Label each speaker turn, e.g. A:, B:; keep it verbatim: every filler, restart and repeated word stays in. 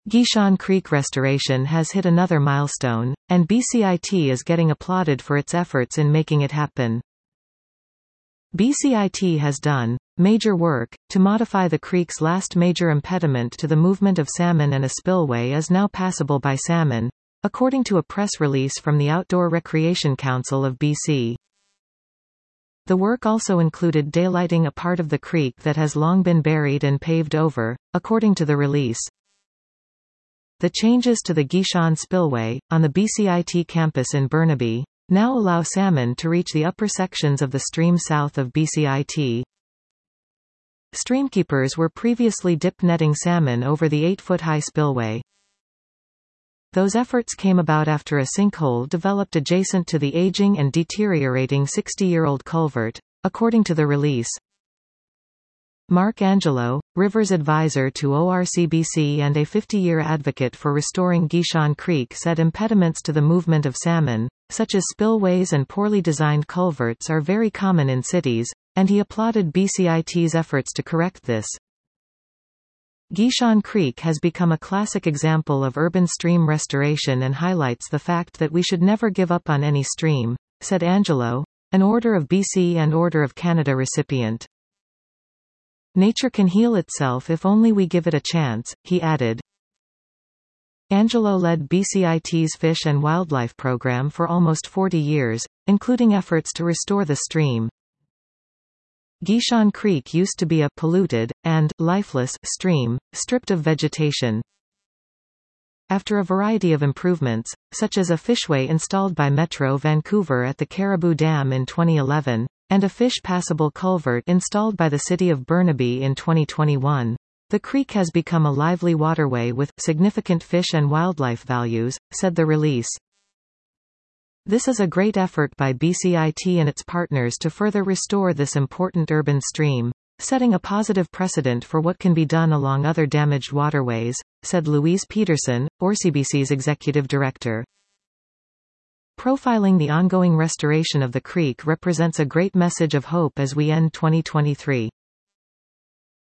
A: Gishon Creek restoration has hit another milestone, and B C I T is getting applauded for its efforts in making it happen. B C I T has done major work to modify the creek's last major impediment to the movement of salmon, and a spillway is now passable by salmon, according to a press release from the Outdoor Recreation Council of B C. The work also included daylighting a part of the creek that has long been buried and paved over, according to the release. The changes to the Gishon Spillway, on the B C I T campus in Burnaby, now allow salmon to reach the upper sections of the stream south of B C I T. Streamkeepers were previously dip netting salmon over the eight-foot-high spillway. Those efforts came about after a sinkhole developed adjacent to the aging and deteriorating sixty-year-old culvert, according to the release. Mark Angelo, Rivers advisor to O R C B C and a fifty-year advocate for restoring Gishon Creek, said impediments to the movement of salmon, such as spillways and poorly designed culverts, are very common in cities, and he applauded B C I T's efforts to correct this. Gishon Creek has become a classic example of urban stream restoration and highlights the fact that we should never give up on any stream, said Angelo, an Order of B C and Order of Canada recipient. Nature can heal itself if only we give it a chance, he added. Angelo led B C I T's Fish and Wildlife program for almost forty years, including efforts to restore the stream. Gishon Creek used to be a polluted and lifeless stream, stripped of vegetation. After a variety of improvements, such as a fishway installed by Metro Vancouver at the Caribou Dam in twenty eleven, and a fish-passable culvert installed by the city of Burnaby in twenty twenty-one, the creek has become a lively waterway with significant fish and wildlife values, said the release. This is a great effort by B C I T and its partners to further restore this important urban stream, setting a positive precedent for what can be done along other damaged waterways, said Louise Peterson, O R C B C's executive director. Profiling the ongoing restoration of the creek represents a great message of hope as we end twenty twenty-three.